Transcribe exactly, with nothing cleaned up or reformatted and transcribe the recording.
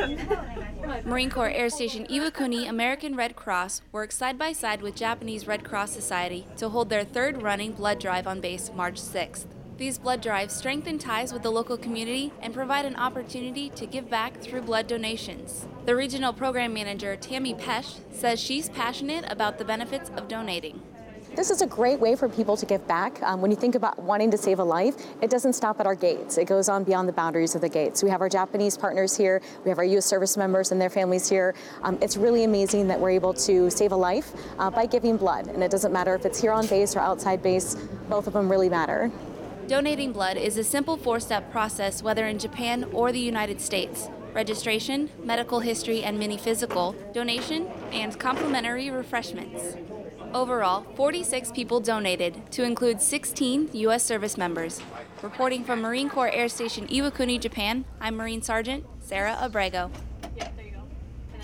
Marine Corps Air Station Iwakuni American Red Cross works side by side with Japanese Red Cross Society to hold their third running blood drive on base March sixth. These blood drives strengthen ties with the local community and provide an opportunity to give back through blood donations. The regional program manager, Tammy Pesh, says she's passionate about the benefits of donating. This is a great way for people to give back. Um, when you think about wanting to save a life, it doesn't stop at our gates. It goes on beyond the boundaries of the gates. We have our Japanese partners here. We have our U S service members and their families here. Um, it's really amazing that we're able to save a life uh, by giving blood. And it doesn't matter if it's here on base or outside base. Both of them really matter. Donating blood is a simple four-step process whether in Japan or the United States. Registration, medical history and mini physical, donation, and complimentary refreshments. Overall, forty-six people donated, to include sixteen U S service members. Reporting from Marine Corps Air Station Iwakuni, Japan, I'm Marine Sergeant Sarah Abrego.